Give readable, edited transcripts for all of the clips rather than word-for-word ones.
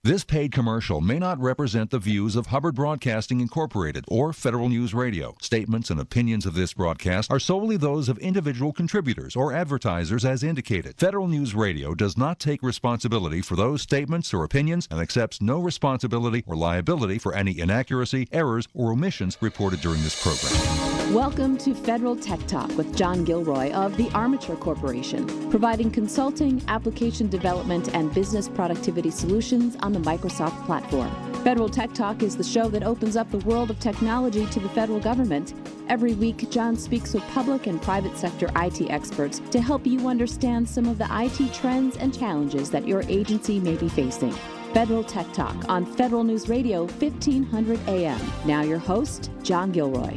This paid commercial may not represent the views of Hubbard Broadcasting Incorporated or Federal News Radio. Statements and opinions of this broadcast are solely those of individual contributors or advertisers as indicated. Federal News Radio does not take responsibility for those statements or opinions and accepts no responsibility or liability for any inaccuracy, errors, or omissions reported during this program. Welcome to Federal Tech Talk with John Gilroy of the Armature Corporation, providing consulting, application development, and business productivity solutions on the Microsoft platform. Federal Tech Talk is the show that opens up the world of technology to the federal government. Every week, John speaks with public and private sector IT experts to help you understand some of the IT trends and challenges that your agency may be facing. Federal Tech Talk on Federal News Radio, 1500 AM. Now your host, John Gilroy.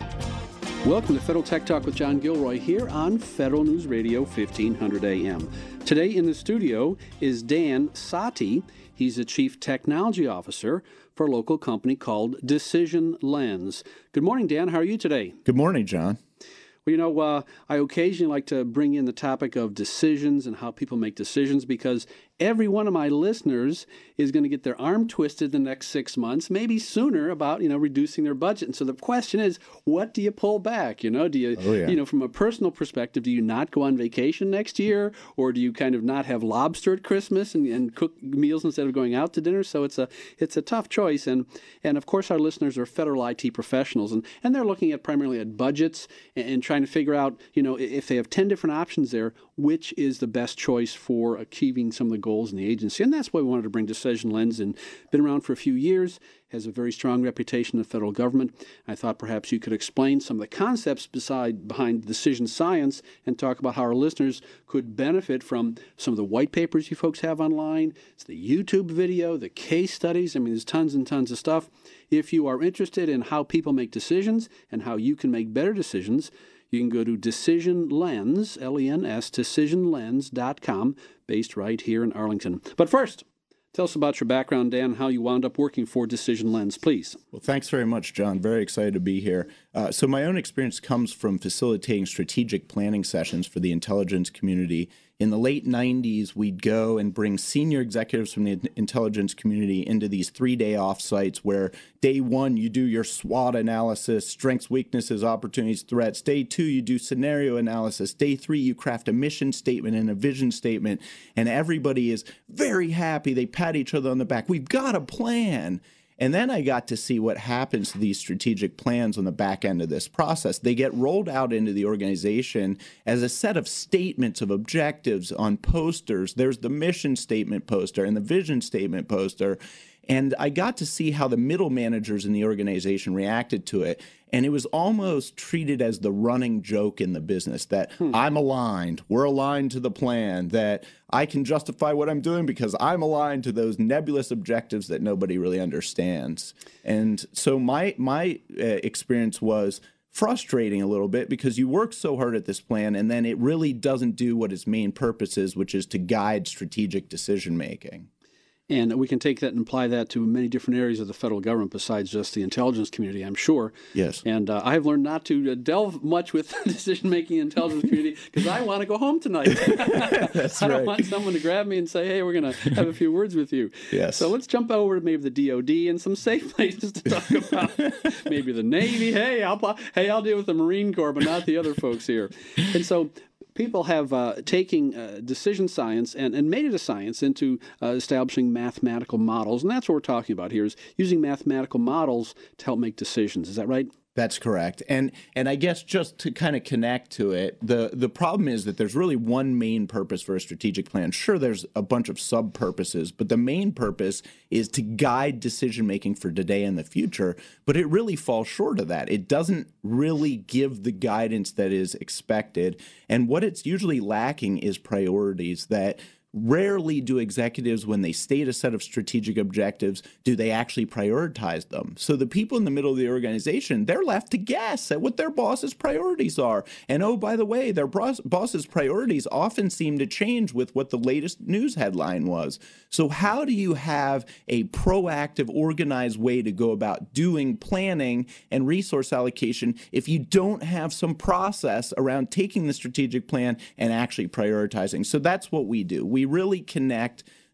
Welcome to Federal Tech Talk with John Gilroy here on Federal News Radio 1500 AM. Today in the studio is Dan Sati. He's the Chief Technology Officer for a local company called Decision Lens. Good morning, Dan. How are you today? Good morning, John. Well, you know, I occasionally like to bring in the topic of decisions and how people make decisions because every one of my listeners is going to get their arm twisted the next 6 months, maybe sooner, about, reducing their budget. And so the question is, what do you pull back? Do you, from a personal perspective, do you not go on vacation next year? Or do you kind of not have lobster at Christmas and cook meals instead of going out to dinner? So it's a tough choice. And of course, our listeners are federal IT professionals, and they're looking at primarily at budgets and trying to figure out, if they have 10 different options there, which is the best choice for achieving some of the goals in the agency. And that's why we wanted to bring Decision Lens in. Been around for a few years, has a very strong reputation in the federal government. I thought perhaps you could explain some of the concepts behind decision science and talk about how our listeners could benefit from some of the white papers you folks have online, it's the YouTube video, the case studies. I mean, there's tons and tons of stuff. If you are interested in how people make decisions and how you can make better decisions, you can go to Decision Lens, L-E-N-S, decisionlens.com, based right here in Arlington. But first, tell us about your background, Dan, and how you wound up working for Decision Lens, please. Well, thanks very much, John. Very excited to be here. So my own experience comes from facilitating strategic planning sessions for the intelligence community. In the late 90s, we'd go and bring senior executives from the intelligence community into these 3-day offsites where day 1, you do your SWOT analysis, strengths, weaknesses, opportunities, threats. Day 2, you do scenario analysis. Day 3, you craft a mission statement and a vision statement. And everybody is very happy. They pat each other on the back. We've got a plan. And then I got to see what happens to these strategic plans on the back end of this process. They get rolled out into the organization as a set of statements of objectives on posters. There's the mission statement poster and the vision statement poster. And I got to see how the middle managers in the organization reacted to it. And it was almost treated as the running joke in the business that I'm aligned, we're aligned to the plan, that I can justify what I'm doing because I'm aligned to those nebulous objectives that nobody really understands. And so my experience was frustrating a little bit because you work so hard at this plan and then it really doesn't do what its main purpose is, which is to guide strategic decision making. And we can take that and apply that to many different areas of the federal government besides just the intelligence community, I'm sure. Yes. And I've learned not to delve much with the decision-making intelligence community because I want to go home tonight. That's I don't right. want someone to grab me and say, hey, we're going to have a few words with you. Yes. So let's jump over to maybe the DOD and some safe places to talk about maybe the Navy. Hey, I'll deal with the Marine Corps, but not the other folks here. And so people have taken decision science and made it a science into establishing mathematical models. And that's what we're talking about here, is using mathematical models to help make decisions. Is that right? That's correct. And I guess just to kind of connect to it, the problem is that there's really one main purpose for a strategic plan. Sure, there's a bunch of sub-purposes, but the main purpose is to guide decision-making for today and the future, but it really falls short of that. It doesn't really give the guidance that is expected, and what it's usually lacking is priorities. That rarely do executives, when they state a set of strategic objectives, do they actually prioritize them. So the people in the middle of the organization, they're left to guess at what their boss's priorities are. And oh, by the way, their boss's priorities often seem to change with what the latest news headline was. So how do you have a proactive, organized way to go about doing planning and resource allocation if you don't have some process around taking the strategic plan and actually prioritizing? So that's what we do. We really connect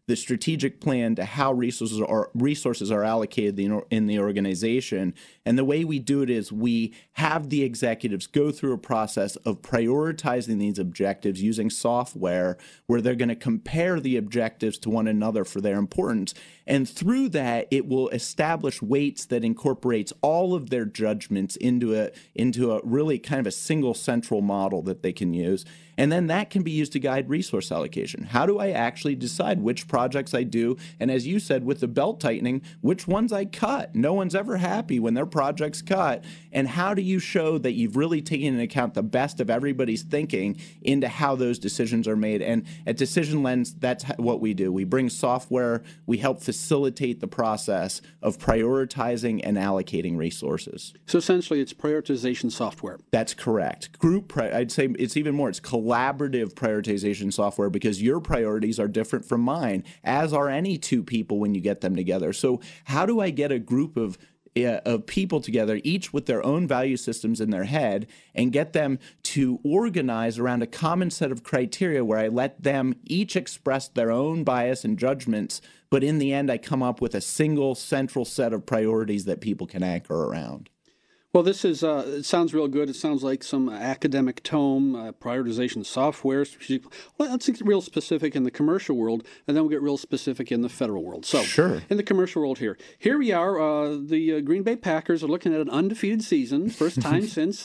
the strategic plan to how resources are allocated in the organization. And the way we do it is we have the executives go through a process of prioritizing these objectives using software where they're going to compare the objectives to one another for their importance. And through that, it will establish weights that incorporates all of their judgments into a really kind of a single central model that they can use. And then that can be used to guide resource allocation. How do I actually decide which projects I do? And as you said, with the belt tightening, which ones I cut? No one's ever happy when their project's cut. And how do you show that you've really taken into account the best of everybody's thinking into how those decisions are made? And at Decision Lens, that's what we do. We bring software. We help facilitate the process of prioritizing and allocating resources. So essentially, it's prioritization software. That's correct. I'd say it's even more. It's collaborative prioritization software because your priorities are different from mine, as are any two people when you get them together. So how do I get a group of people together, each with their own value systems in their head, and get them to organize around a common set of criteria where I let them each express their own bias and judgments, but in the end I come up with a single central set of priorities that people can anchor around? Well, this is, it sounds real good. It sounds like some academic tome, prioritization software. Well, let's get real specific in the commercial world, and then we'll get real specific in the federal world. So, sure. In the commercial world here we are. The Green Bay Packers are looking at an undefeated season, first time since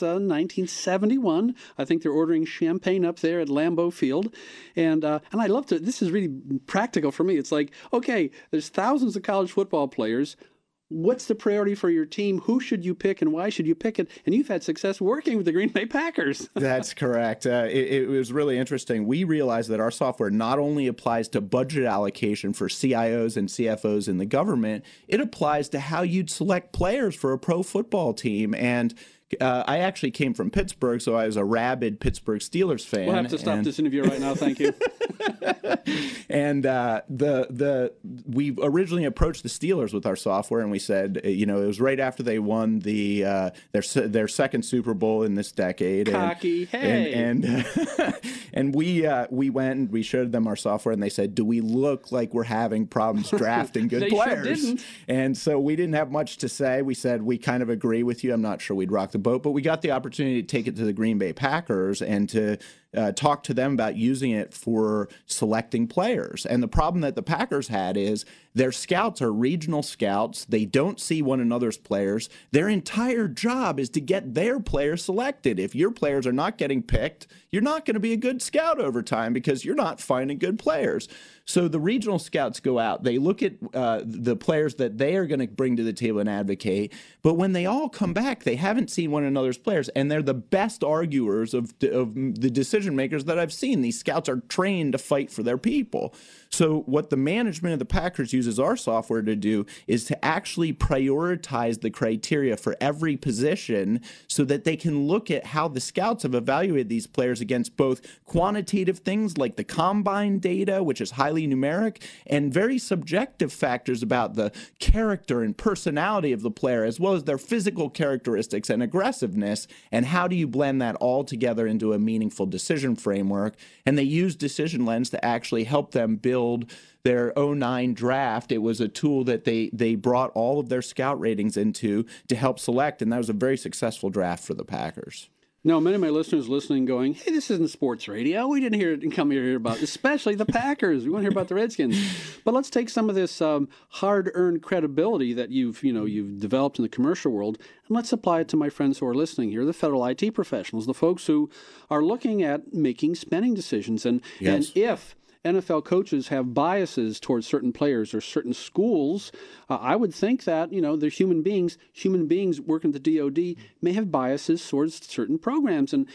1971. I think they're ordering champagne up there at Lambeau Field. And I love to, this is really practical for me. It's like, okay, there's thousands of college football players. What's the priority for your team? Who should you pick and why should you pick it? And you've had success working with the Green Bay Packers. That's correct. It was really interesting. We realized that our software not only applies to budget allocation for CIOs and CFOs in the government, it applies to how you'd select players for a pro football team. And I actually came from Pittsburgh, so I was a rabid Pittsburgh Steelers fan. We'll have to stop this interview right now. Thank you. And we originally approached the Steelers with our software, and we said, it was right after they won their second Super Bowl in this decade. Cocky, and we went and we showed them our software, and they said, "Do we look like we're having problems drafting good players?" Sure didn't. And so we didn't have much to say. We said, "We kind of agree with you. I'm not sure we'd rock the boat," but we got the opportunity to take it to the Green Bay Packers and to talk to them about using it for selecting players. And the problem that the Packers had is their scouts are regional scouts. They don't see one another's players. Their entire job is to get their players selected. If your players are not getting picked, you're not going to be a good scout over time because you're not finding good players. So the regional scouts go out. They look at the players that they are going to bring to the table and advocate. But when they all come back, they haven't seen one another's players, and they're the best arguers of the decision makers that I've seen. These scouts are trained to fight for their people. So what the management of the Packers uses our software to do is to actually prioritize the criteria for every position so that they can look at how the scouts have evaluated these players against both quantitative things like the combine data, which is highly numeric, and very subjective factors about the character and personality of the player, as well as their physical characteristics and aggressiveness, and how do you blend that all together into a meaningful decision framework. And they use Decision Lens to actually help them build their 09 draft. It was a tool that they brought all of their scout ratings into to help select, and that was a very successful draft for the Packers. Now, many of my listeners listening going, hey, this isn't sports radio. We didn't come here to hear about, especially the Packers. We want to hear about the Redskins. But let's take some of this hard-earned credibility that you've developed in the commercial world, and let's apply it to my friends who are listening here, the federal IT professionals, the folks who are looking at making spending decisions. And if NFL coaches have biases towards certain players or certain schools, I would think that, they're human beings. Human beings working at the DOD may have biases towards certain programs, and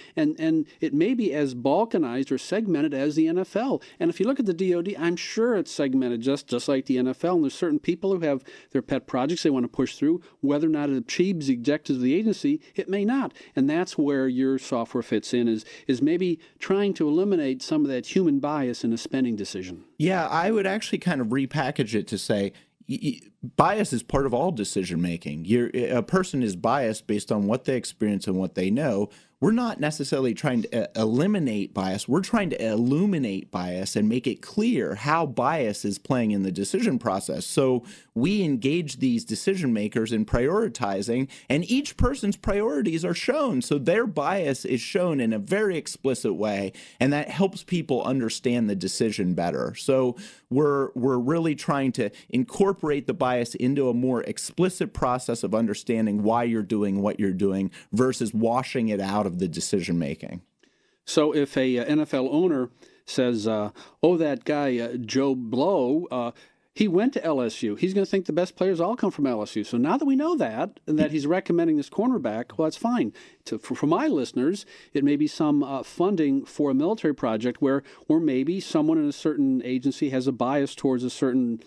it may be as balkanized or segmented as the NFL. And if you look at the DOD, I'm sure it's segmented just like the NFL. And there's certain people who have their pet projects they want to push through. Whether or not it achieves the objectives of the agency, it may not. And that's where your software fits in, is maybe trying to eliminate some of that human bias in a spending decision. Yeah, I would actually kind of repackage it to say bias is part of all decision making. A person is biased based on what they experience and what they know. We're not necessarily trying to eliminate bias. We're trying to illuminate bias and make it clear how bias is playing in the decision process. So we engage these decision makers in prioritizing, and each person's priorities are shown. So their bias is shown in a very explicit way, and that helps people understand the decision better. So we're really trying to incorporate the bias into a more explicit process of understanding why you're doing what you're doing versus washing it out of the decision making. So if a NFL owner says, oh, that guy, Joe Blow, he went to LSU, he's going to think the best players all come from LSU. So now that we know that, and that he's recommending this cornerback, well, that's fine. For my listeners, it may be some funding for a military project where maybe someone in a certain agency has a bias towards a certain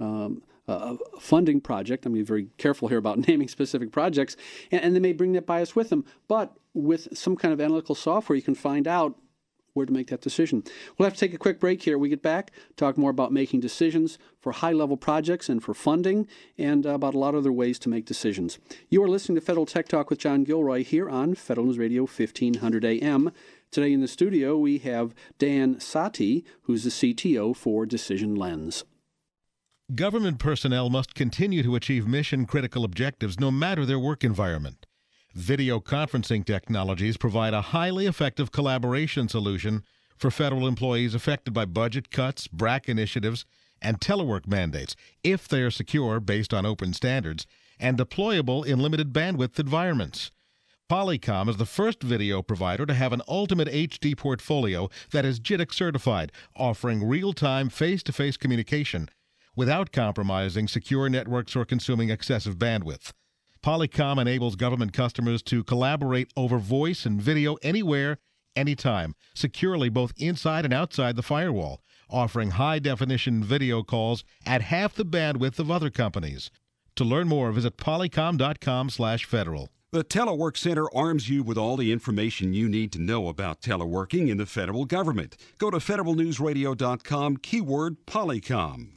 funding project. I'm being very careful here about naming specific projects, and they may bring that bias with them. But with some kind of analytical software, you can find out where to make that decision. We'll have to take a quick break here. We get back, talk more about making decisions for high-level projects and for funding, and about a lot of other ways to make decisions. You are listening to Federal Tech Talk with John Gilroy here on Federal News Radio 1500 AM. Today in the studio, we have Dan Sati, who's the CTO for Decision Lens. Government personnel must continue to achieve mission-critical objectives no matter their work environment. Video conferencing technologies provide a highly effective collaboration solution for federal employees affected by budget cuts, BRAC initiatives, and telework mandates, if they are secure based on open standards and deployable in limited bandwidth environments. Polycom is the first video provider to have an ultimate HD portfolio that is JITC certified, offering real-time face-to-face communication without compromising secure networks or consuming excessive bandwidth. Polycom enables government customers to collaborate over voice and video anywhere, anytime, securely both inside and outside the firewall, offering high-definition video calls at half the bandwidth of other companies. To learn more, visit polycom.com/federal. The Telework Center arms you with all the information you need to know about teleworking in the federal government. Go to federalnewsradio.com, keyword Polycom.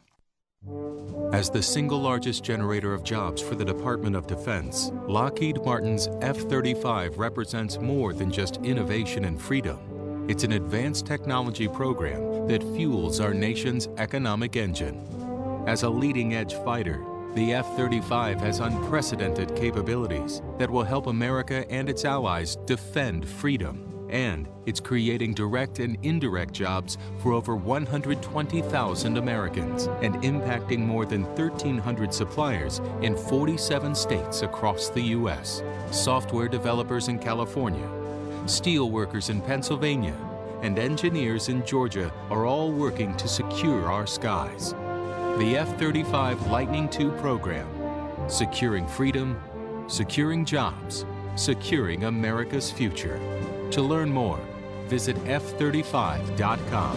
As the single largest generator of jobs for the Department of Defense, Lockheed Martin's F-35 represents more than just innovation and freedom. It's an advanced technology program that fuels our nation's economic engine. As a leading-edge fighter, the F-35 has unprecedented capabilities that will help America and its allies defend freedom. And it's creating direct and indirect jobs for over 120,000 Americans and impacting more than 1,300 suppliers in 47 states across the U.S. Software developers in California, steel workers in Pennsylvania, and engineers in Georgia are all working to secure our skies. The F-35 Lightning II program, securing freedom, securing jobs, securing America's future. To learn more, visit F35.com.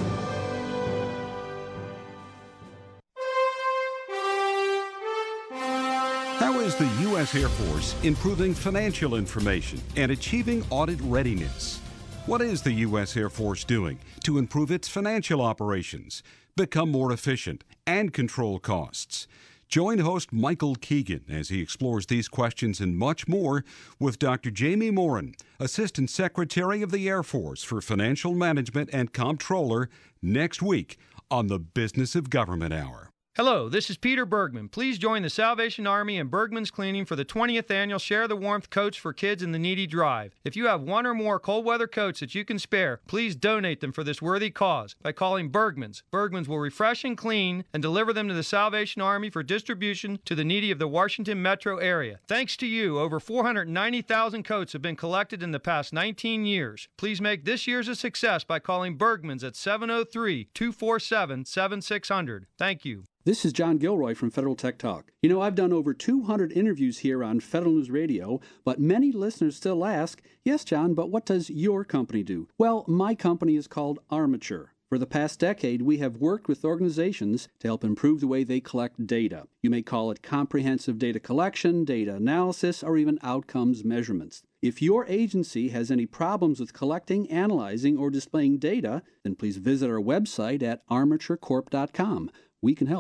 How is the U.S. Air Force improving financial information and achieving audit readiness? What is the U.S. Air Force doing to improve its financial operations, become more efficient, and control costs? Join host Michael Keegan as he explores these questions and much more with Dr. Jamie Morin, Assistant Secretary of the Air Force for Financial Management and Comptroller, next week on the Business of Government Hour. Hello, this is Peter Bergman. Please join the Salvation Army and Bergman's Cleaning for the 20th annual Share the Warmth Coats for Kids in the Needy Drive. If you have one or more cold weather coats that you can spare, please donate them for this worthy cause by calling Bergman's. Bergman's will refresh and clean and deliver them to the Salvation Army for distribution to the needy of the Washington metro area. Thanks to you, over 490,000 coats have been collected in the past 19 years. Please make this year's a success by calling Bergman's at 703-247-7600. Thank you. This is John Gilroy from Federal Tech Talk. You know, I've done over 200 interviews here on Federal News Radio, but many listeners still ask, yes, John, but what does your company do? Well, my company is called Armature. For the past decade, we have worked with organizations to help improve the way they collect data. You may call it comprehensive data collection, data analysis, or even outcomes measurements. If your agency has any problems with collecting, analyzing, or displaying data, then please visit our website at armaturecorp.com. We can help.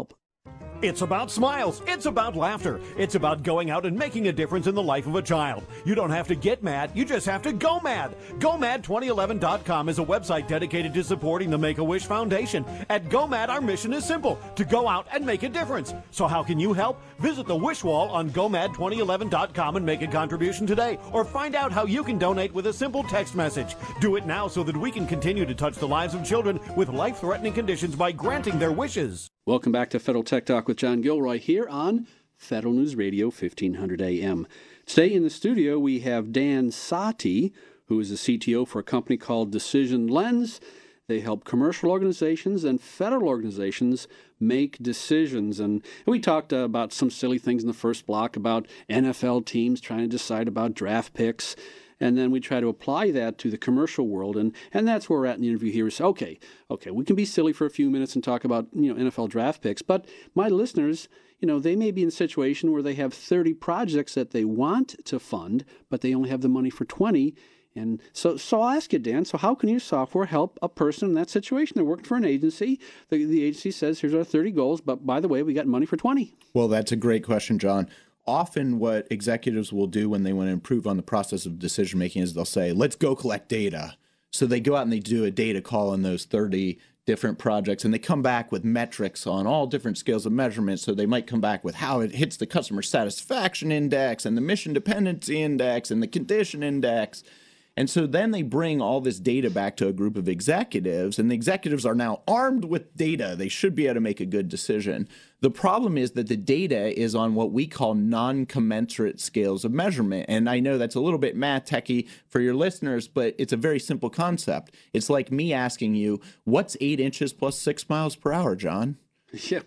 It's about smiles. It's about laughter. It's about going out and making a difference in the life of a child. You don't have to get mad. You just have to go mad. GoMad2011.com is a website dedicated to supporting the Make-A-Wish Foundation. At GoMad, our mission is simple, to go out and make a difference. So how can you help? Visit the Wish Wall on GoMad2011.com and make a contribution today. Or find out how you can donate with a simple text message. Do it now so that we can continue to touch the lives of children with life-threatening conditions by granting their wishes. Welcome back to Federal Tech Talk with John Gilroy here on Federal News Radio 1500 AM. Today in the studio we have Dan Sati, who is the CTO for a company called Decision Lens. They help commercial organizations and federal organizations make decisions. And we talked about some silly things in the first block about NFL teams trying to decide about draft picks. And then we try to apply that to the commercial world, and that's where we're at in the interview here. Is okay, we can be silly for a few minutes and talk about NFL draft picks, but my listeners, they may be in a situation where they have 30 projects that they want to fund, but they only have the money for 20. And so I'll ask you, Dan, so how can your software help a person in that situation? They're working for an agency. The agency says, here's our 30 goals, but by the way, we got money for 20. Well, that's a great question, John. Often what executives will do when they want to improve on the process of decision making is they'll say, let's go collect data. So they go out and they do a data call on those 30 different projects, and they come back with metrics on all different scales of measurement. So they might come back with how it hits the customer satisfaction index and the mission dependency index and the condition index. And so then they bring all this data back to a group of executives, and the executives are now armed with data. They should be able to make a good decision. The problem is that the data is on what we call non-commensurate scales of measurement. And I know that's a little bit math techy for your listeners, but it's a very simple concept. It's like me asking you, what's 8 inches plus 6 miles per hour, John? Yeah.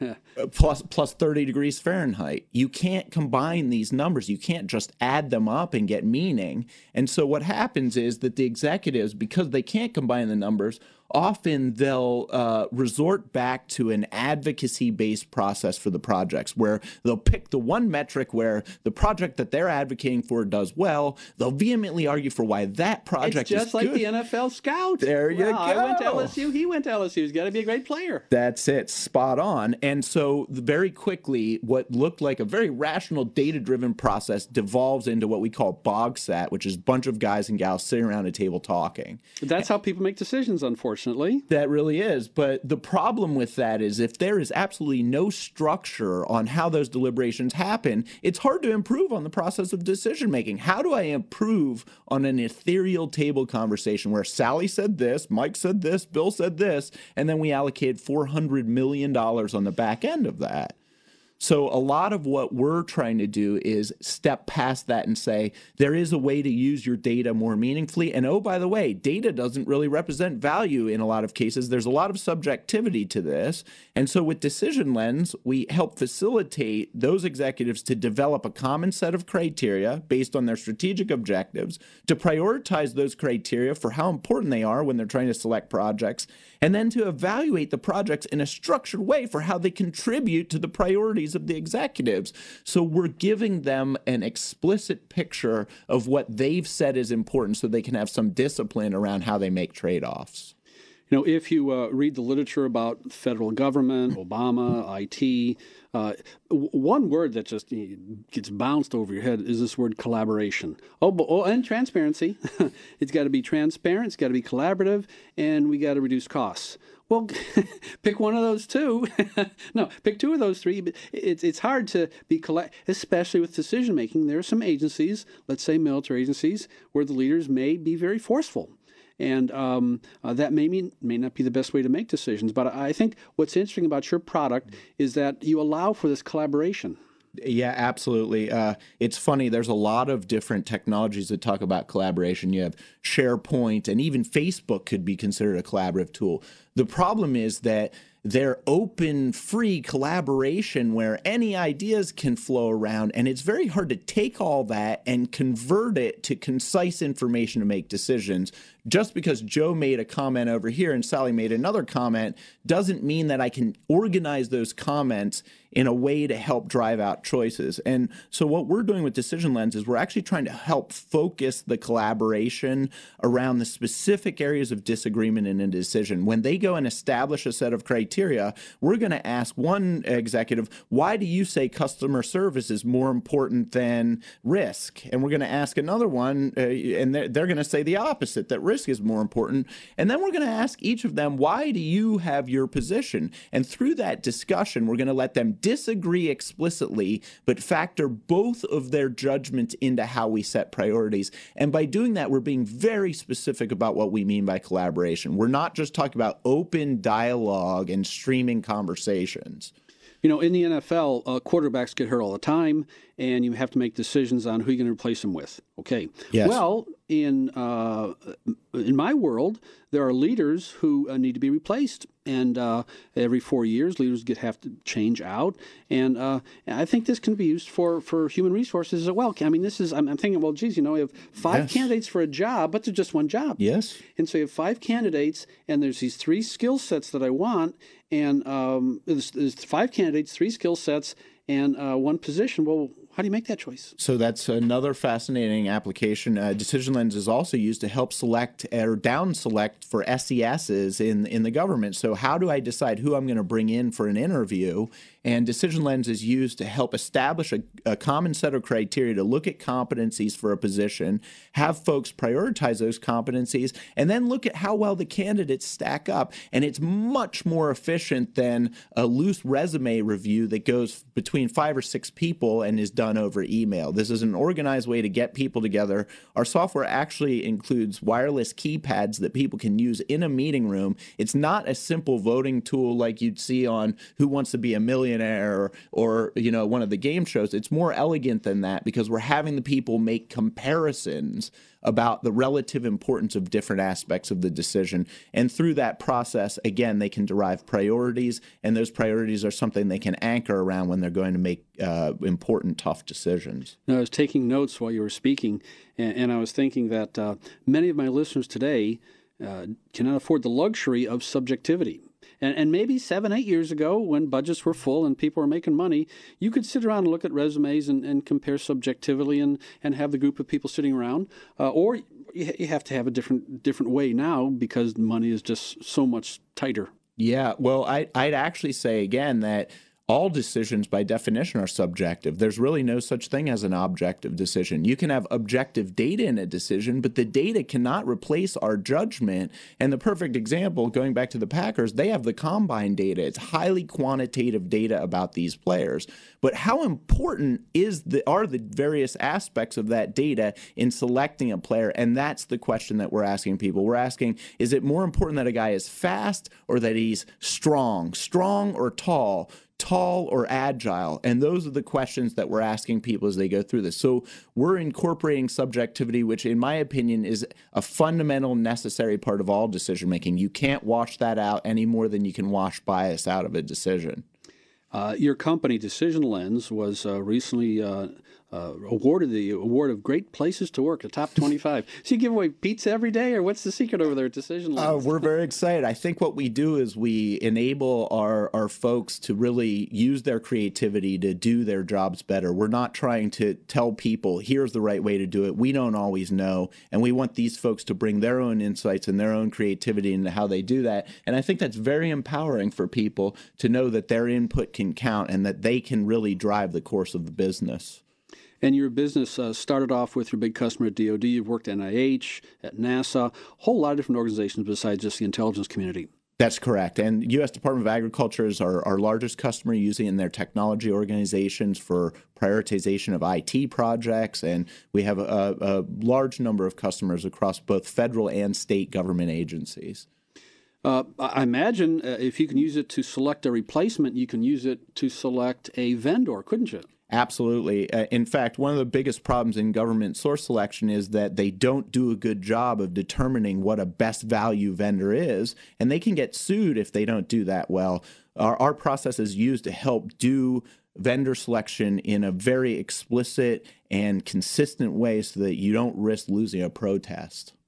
plus 30 degrees Fahrenheit. You can't combine these numbers. You can't just add them up and get meaning. And so what happens is that the executives, because they can't combine the numbers, often they'll resort back to an advocacy-based process for the projects, where they'll pick the one metric where the project that they're advocating for does well. They'll vehemently argue for why that project is good. It's just like the NFL scout. There you go. I went to LSU. He went to LSU. He's got to be a great player. That's it. Spot on. And so very quickly, what looked like a very rational, data-driven process devolves into what we call BOGSAT, which is a bunch of guys and gals sitting around a table talking. That's how people make decisions, unfortunately. That really is. But the problem with that is if there is absolutely no structure on how those deliberations happen, it's hard to improve on the process of decision making. How do I improve on an ethereal table conversation where Sally said this, Mike said this, Bill said this, and then we allocated $400 million on the back end of that? So a lot of what we're trying to do is step past that and say, there is a way to use your data more meaningfully. And oh, by the way, data doesn't really represent value in a lot of cases. There's a lot of subjectivity to this. And so with Decision Lens, we help facilitate those executives to develop a common set of criteria based on their strategic objectives, to prioritize those criteria for how important they are when they're trying to select projects, and then to evaluate the projects in a structured way for how they contribute to the priorities of the executives. So we're giving them an explicit picture of what they've said is important so they can have some discipline around how they make trade-offs. If you read the literature about federal government, Obama, IT, one word that just gets bounced over your head is this word collaboration. And transparency. It's got to be transparent, it's got to be collaborative, and we got to reduce costs. Well, pick one of those two. No, pick two of those three. It's hard to be especially with decision making. There are some agencies, let's say military agencies, where the leaders may be very forceful. And that may not be the best way to make decisions. But I think what's interesting about your product is that you allow for this collaboration. Yeah, absolutely. It's funny. There's a lot of different technologies that talk about collaboration. You have SharePoint, and even Facebook could be considered a collaborative tool. The problem is that they're open, free collaboration where any ideas can flow around, and it's very hard to take all that and convert it to concise information to make decisions. just because Joe made a comment over here and Sally made another comment doesn't mean that I can organize those comments in a way to help drive out choices. And so what we're doing with Decision Lens is we're actually trying to help focus the collaboration around the specific areas of disagreement in a decision. When they go and establish a set of criteria, we're going to ask one executive, why do you say customer service is more important than risk? And we're going to ask another one, and they're going to say the opposite, that risk is more important. And then we're going to ask each of them, why do you have your position? And through that discussion, we're going to let them disagree explicitly, but factor both of their judgments into how we set priorities. And by doing that, we're being very specific about what we mean by collaboration. We're not just talking about open dialogue and streaming conversations. You know, in the NFL, quarterbacks get hurt all the time, and you have to make decisions on who you're going to replace them with. Okay. Yes. Well, in my world, there are leaders who need to be replaced, and every 4 years, leaders have to change out. And I think this can be used for human resources as well. I mean, I'm thinking, well, geez, you know, we have five candidates for a job, but there's just one job. Yes. And so you have 5 candidates, and there's these 3 skill sets that I want, and there's 5 candidates, 3 skill sets, and 1 position. Well, how do you make that choice? So that's another fascinating application. Decision Lens is also used to help select or down select for SESs in the government. So how do I decide who I'm going to bring in for an interview? And Decision Lens is used to help establish a common set of criteria to look at competencies for a position, have folks prioritize those competencies, and then look at how well the candidates stack up. And it's much more efficient than a loose resume review that goes between 5 or 6 people and is done over email. This is an organized way to get people together. Our software actually includes wireless keypads that people can use in a meeting room. It's not a simple voting tool like you'd see on Who Wants to Be a Millionaire or you know, one of the game shows. It's more elegant than that because we're having the people make comparisons about the relative importance of different aspects of the decision. And through that process, again, they can derive priorities, and those priorities are something they can anchor around when they're going to make important, tough decisions. Now, I was taking notes while you were speaking, and I was thinking that many of my listeners today cannot afford the luxury of subjectivity. And maybe 7, 8 years ago, when budgets were full and people were making money, you could sit around and look at resumes and compare subjectively and have the group of people sitting around. Or you have to have a different way now because money is just so much tighter. Yeah, well, I'd actually say, again, that all decisions by definition are subjective. There's really no such thing as an objective decision. You can have objective data in a decision, but the data cannot replace our judgment. And the perfect example, going back to the Packers, they have the combine data. It's highly quantitative data about these players. But how important are the various aspects of that data in selecting a player? And that's the question that we're asking people. We're asking, is it more important that a guy is fast or that he's strong or tall or agile? And those are the questions that we're asking people as they go through this. So we're incorporating subjectivity, which in my opinion is a fundamental necessary part of all decision making. You can't wash that out any more than you can wash bias out of a decision. Your company, Decision Lens, was recently awarded the award of Great Places to Work, the top 25. So you give away pizza every day, or what's the secret over there at Decision Lens? We're very excited. I think what we do is we enable our folks to really use their creativity to do their jobs better. We're not trying to tell people, here's the right way to do it. We don't always know, and we want these folks to bring their own insights and their own creativity into how they do that. And I think that's very empowering for people to know that their input can count and that they can really drive the course of the business. And your business started off with your big customer at DoD. You've worked at NIH, at NASA, a whole lot of different organizations besides just the intelligence community. That's correct. And U.S. Department of Agriculture is our largest customer, using it in their technology organizations for prioritization of IT projects. And we have a large number of customers across both federal and state government agencies. I imagine if you can use it to select a replacement, you can use it to select a vendor, couldn't you? Absolutely. In fact, one of the biggest problems in government source selection is that they don't do a good job of determining what a best value vendor is, and they can get sued if they don't do that well. Our process is used to help do vendor selection in a very explicit and consistent way so that you don't risk losing a protest.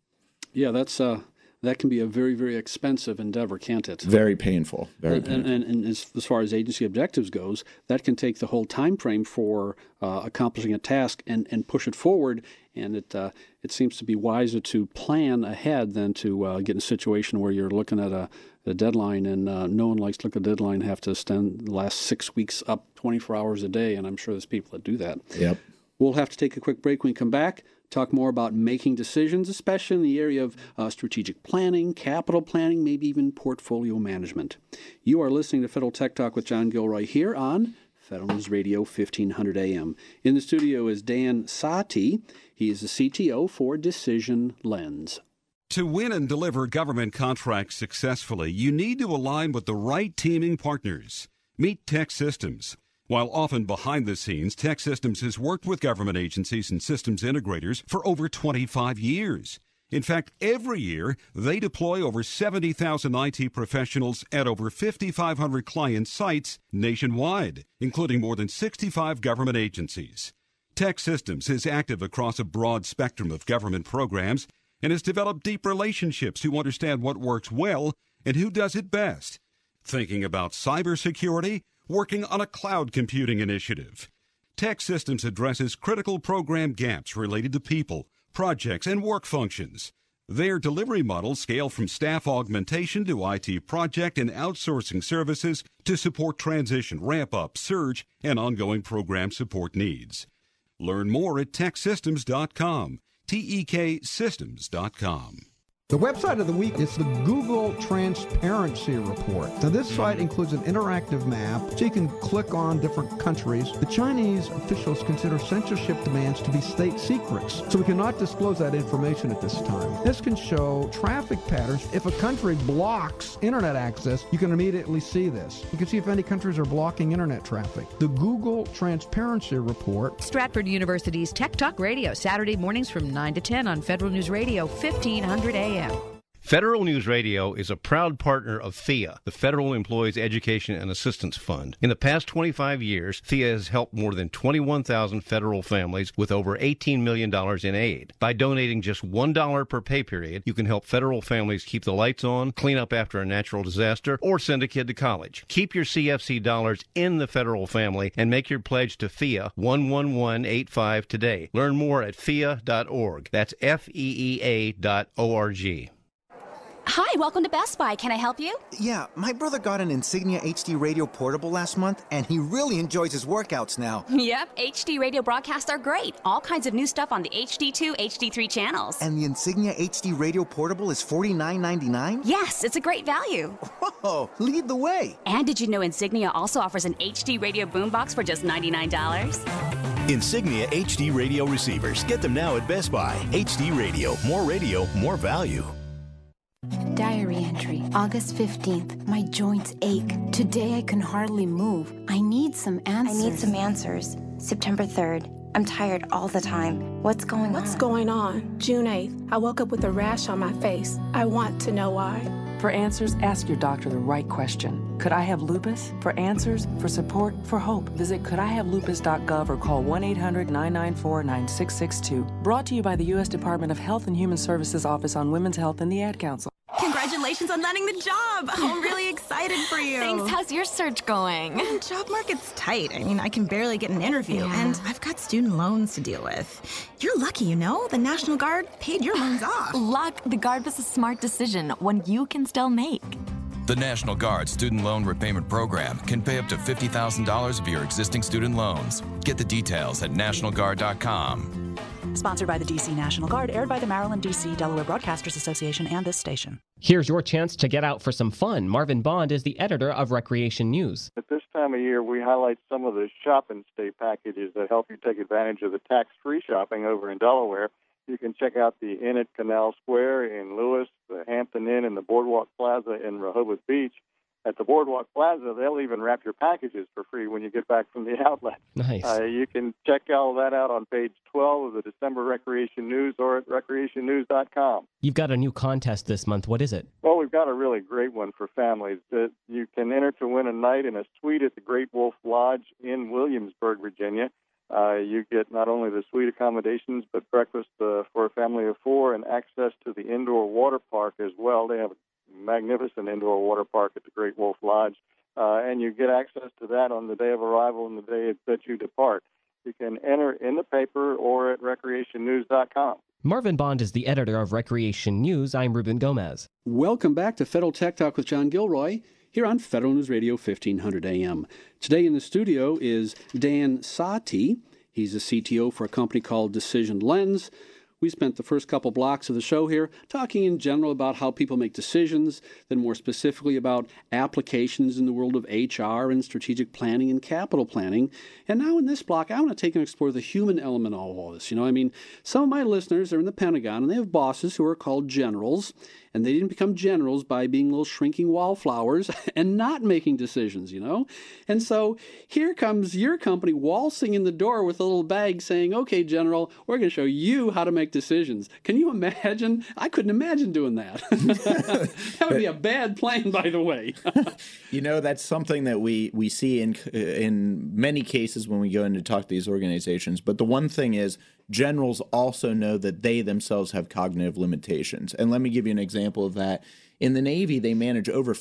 Yeah, that can be a very, very expensive endeavor, can't it? Very painful. Very painful. And as far as agency objectives goes, that can take the whole time frame for accomplishing a task and push it forward. And it seems to be wiser to plan ahead than to get in a situation where you're looking at a deadline, and no one likes to look at a deadline and have to spend the last 6 weeks up 24 hours a day. And I'm sure there's people that do that. Yep. We'll have to take a quick break when we come back. Talk more about making decisions, especially in the area of strategic planning, capital planning, maybe even portfolio management. You are listening to Federal Tech Talk with John Gilroy here on Federal News Radio 1500 AM. In the studio is Dan Sati. He is the CTO for Decision Lens. To win and deliver government contracts successfully, you need to align with the right teaming partners. Meet TEKsystems. While often behind the scenes, TEKsystems has worked with government agencies and systems integrators for over 25 years. In fact, every year, they deploy over 70,000 IT professionals at over 5,500 client sites nationwide, including more than 65 government agencies. TEKsystems is active across a broad spectrum of government programs and has developed deep relationships who understand what works well and who does it best. Thinking about cybersecurity? Working on a cloud computing initiative. TEKsystems addresses critical program gaps related to people, projects, and work functions. Their delivery models scale from staff augmentation to IT project and outsourcing services to support transition, ramp-up, surge, and ongoing program support needs. Learn more at TEKsystems.com, TEKsystems.com. The website of the week is the Google Transparency Report. Now, this site includes an interactive map, so you can click on different countries. The Chinese officials consider censorship demands to be state secrets, so we cannot disclose that information at this time. This can show traffic patterns. If a country blocks internet access, you can immediately see this. You can see if any countries are blocking internet traffic. The Google Transparency Report. Stratford University's Tech Talk Radio, Saturday mornings from 9 to 10 on Federal News Radio, 1500 AM. Federal News Radio is a proud partner of FEA, the Federal Employees Education and Assistance Fund. In the past 25 years, FEA has helped more than 21,000 federal families with over $18 million in aid. By donating just $1 per pay period, you can help federal families keep the lights on, clean up after a natural disaster, or send a kid to college. Keep your CFC dollars in the federal family and make your pledge to FEA 11185 today. Learn more at FEA.org. That's FEEA.org. Hi, welcome to Best Buy. Can I help you? Yeah, my brother got an Insignia HD Radio Portable last month, and he really enjoys his workouts now. Yep, HD radio broadcasts are great. All kinds of new stuff on the HD2, HD3 channels. And the Insignia HD Radio Portable is $49.99? Yes, it's a great value. Whoa, lead the way. And did you know Insignia also offers an HD radio boombox for just $99? Insignia HD Radio receivers. Get them now at Best Buy. HD Radio, more value. Diary entry, August 15th. My joints ache. Today I can hardly move. I need some answers. September 3rd. I'm tired all the time. What's going on? June 8th. I woke up with a rash on my face. I want to know why. For answers, ask your doctor the right question. Could I have lupus? For answers, for support, for hope, visit couldihavelupus.gov or call 1-800-994-9662. Brought to you by the U.S. Department of Health and Human Services Office on Women's Health and the Ad Council. Congratulations on landing the job. I'm really excited for you. Thanks. How's your search going? Job market's tight. I mean, I can barely get an interview, and I've got student loans to deal with. You're lucky, you know? The National Guard paid your loans off. Luck. The Guard was a smart decision, one you can still make. The National Guard Student Loan Repayment Program can pay up to $50,000 of your existing student loans. Get the details at nationalguard.com. Sponsored by the D.C. National Guard, aired by the Maryland, D.C. Delaware Broadcasters Association and this station. Here's your chance to get out for some fun. Marvin Bond is the editor of Recreation News. At this time of year, we highlight some of the shop-and-stay packages that help you take advantage of the tax-free shopping over in Delaware. You can check out the Inn at Canal Square in Lewis, the Hampton Inn, and the Boardwalk Plaza in Rehoboth Beach. At the Boardwalk Plaza, they'll even wrap your packages for free when you get back from the outlet. Nice. You can check all that out on page 12 of the December Recreation News or at recreationnews.com. You've got a new contest this month. What is it? Well, we've got a really great one for families. You can enter to win a night in a suite at the Great Wolf Lodge in Williamsburg, Virginia. You get not only the suite accommodations, but breakfast for a family of 4 and access to the indoor water park as well. They have a magnificent indoor water park at the Great Wolf Lodge, and you get access to that on the day of arrival and the day that you depart. You can enter in the paper or at recreationnews.com. Marvin Bond is the editor of Recreation News. I'm Ruben Gomez. Welcome back to Federal Tech Talk with John Gilroy here on Federal News Radio 1500 AM. Today in the studio is Dan Sati. He's a CTO for a company called Decision Lens. We spent the first couple blocks of the show here talking in general about how people make decisions, then more specifically about applications in the world of HR and strategic planning and capital planning. And now in this block, I want to take and explore the human element of all this. Some of my listeners are in the Pentagon, and they have bosses who are called generals, and they didn't become generals by being little shrinking wallflowers and not making decisions, And so here comes your company waltzing in the door with a little bag saying, okay, General, we're going to show you how to make decisions. Can you imagine? I couldn't imagine doing that. That would be a bad plan, by the way. That's something that we see in many cases when we go in to talk to these organizations. But the one thing is, generals also know that they themselves have cognitive limitations. And let me give you an example of that. In the Navy, they manage over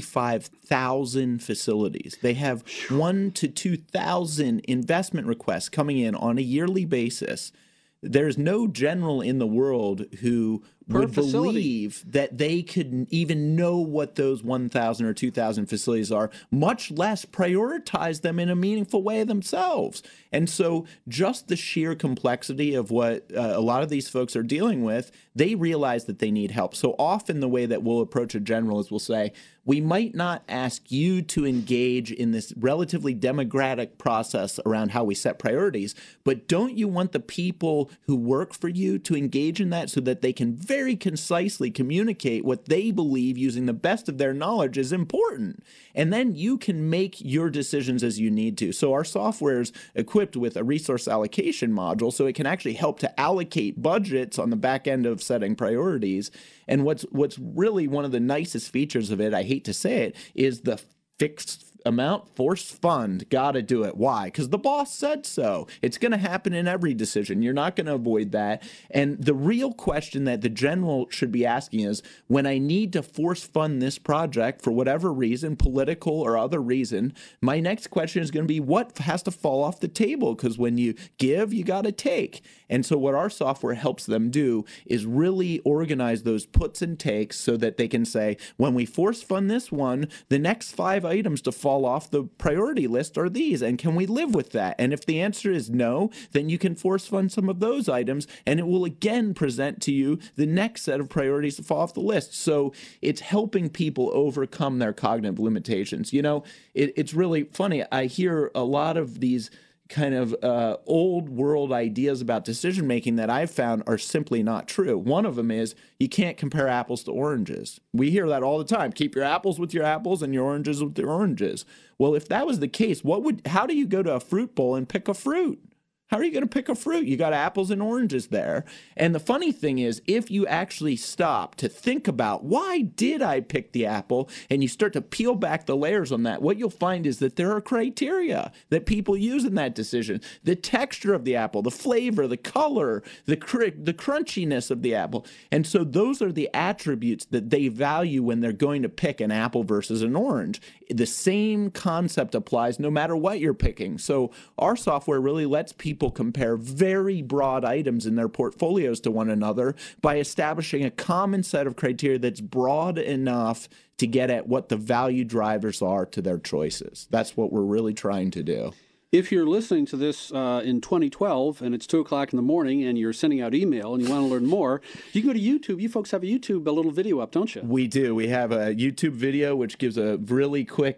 55,000 facilities. They have 1,000 to 2,000 investment requests coming in on a yearly basis. There's no general in the world who would believe that they could even know what those 1,000 or 2,000 facilities are, much less prioritize them in a meaningful way themselves. And so just the sheer complexity of what a lot of these folks are dealing with, they realize that they need help. So often the way that we'll approach a general is we'll say, we might not ask you to engage in this relatively democratic process around how we set priorities, but don't you want the people who work for you to engage in that so that they can very concisely communicate what they believe using the best of their knowledge is important? And then you can make your decisions as you need to. So our software is equipped with a resource allocation module, so it can actually help to allocate budgets on the back end of setting priorities. And what's really one of the nicest features of it, I hate to say it, is the fixed amount force fund. Got to do it. Why? Because the boss said so. It's going to happen in every decision. You're not going to avoid that. And the real question that the general should be asking is, when I need to force fund this project for whatever reason, political or other reason, my next question is going to be, what has to fall off the table? Because when you give, you got to take. And so what our software helps them do is really organize those puts and takes so that they can say, when we force fund this one, the next 5 items to fall off the priority list are these, and can we live with that? And if the answer is no, then you can force fund some of those items, and it will again present to you the next set of priorities to fall off the list. So it's helping people overcome their cognitive limitations. It's really funny. I hear a lot of these kind of old world ideas about decision making that I've found are simply not true. One of them is you can't compare apples to oranges. We hear that all the time. Keep your apples with your apples and your oranges with your oranges. Well, if that was the case, how do you go to a fruit bowl and pick a fruit? How are you going to pick a fruit? You got apples and oranges there. And the funny thing is, if you actually stop to think about, why did I pick the apple? And you start to peel back the layers on that, what you'll find is that there are criteria that people use in that decision. The texture of the apple, the flavor, the color, the crunchiness of the apple. And so those are the attributes that they value when they're going to pick an apple versus an orange. The same concept applies no matter what you're picking. So our software really lets people compare very broad items in their portfolios to one another by establishing a common set of criteria that's broad enough to get at what the value drivers are to their choices. That's what we're really trying to do. If you're listening to this in 2012 and it's 2 o'clock in the morning and you're sending out email and you want to learn more, you can go to YouTube. You folks have a little video up, don't you? We do. We have a YouTube video which gives a really quick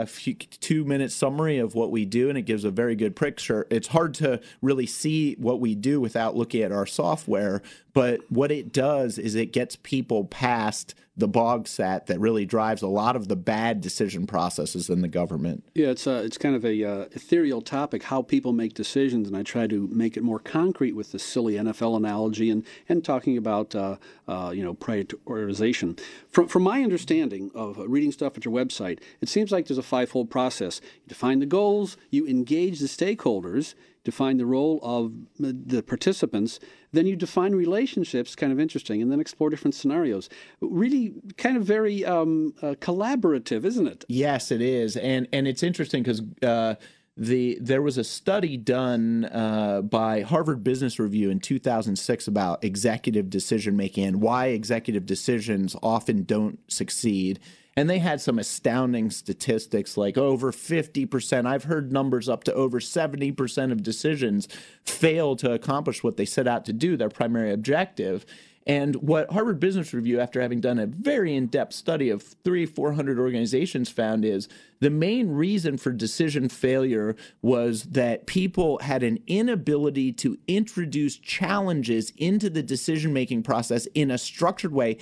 2-minute summary of what we do, and it gives a very good picture. It's hard to really see what we do without looking at our software, But what it does is it gets people past the bog set that really drives a lot of the bad decision processes in the government. Yeah, it's kind of a ethereal topic, how people make decisions, and I try to make it more concrete with the silly NFL analogy and talking about prioritization. From my understanding of reading stuff at your website, it seems like there's a fivefold process. You define the goals, you engage the stakeholders, define the role of the participants, then you define relationships, kind of interesting, and then explore different scenarios. Really kind of very collaborative, isn't it? Yes, it is. And it's interesting because there was a study done by Harvard Business Review in 2006 about executive decision-making and why executive decisions often don't succeed. And they had some astounding statistics, like over 50%. I've heard numbers up to over 70% of decisions fail to accomplish what they set out to do, their primary objective. And what Harvard Business Review, after having done a very in-depth study of 300-400 organizations, found is the main reason for decision failure was that people had an inability to introduce challenges into the decision-making process in a structured way